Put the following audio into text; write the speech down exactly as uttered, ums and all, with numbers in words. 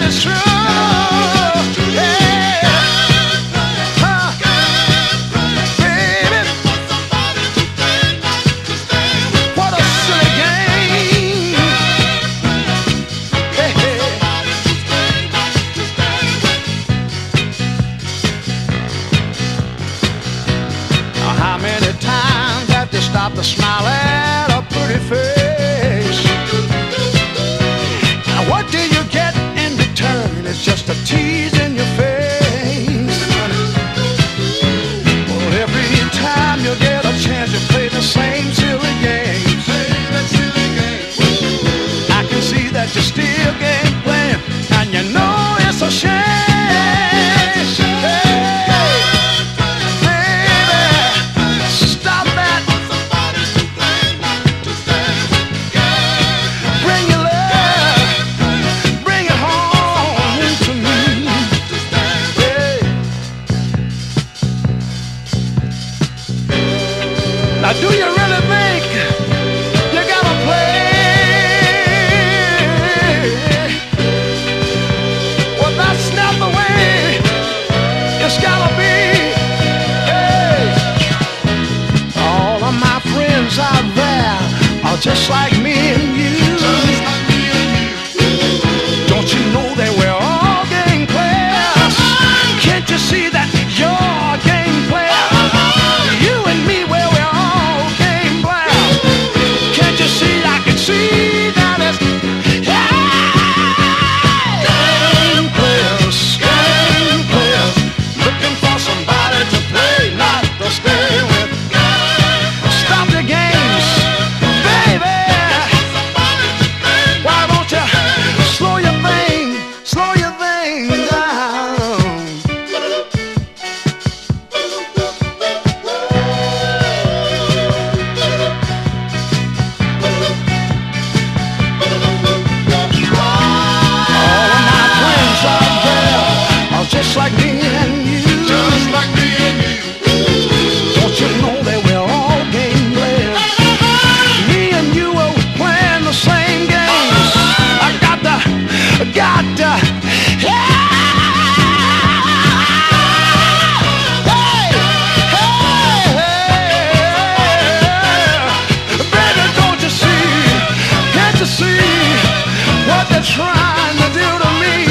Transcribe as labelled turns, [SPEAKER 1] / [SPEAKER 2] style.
[SPEAKER 1] it's true. Hey, huh, baby, what a silly game. Hey, hey. How many times have they stopped to smile at a pretty face? Now what do you get in return? It's just a tease in your face. Well, every time you get a chance, you play the same silly game. I can see that you still game playing, and you know it's a shame. Now, do you really think you gotta play? Well, that's not the way it's gotta be. Hey, all of my friends out there are just like me and you. Don't you know that we're all game players? Can't you see that you're a game player? You and me, well, see that it's game players, game players, looking for somebody to play, not to stay with. Stop the games, baby. Why don't you slow your thing, slow your thing down? Just like me and you. Just like me and you. Don't you know that we're all game players? Me and you are playing the same games. I got the, got the, yeah. Hey, hey, hey. Baby, don't you see? Can't you see what they're trying to do to me?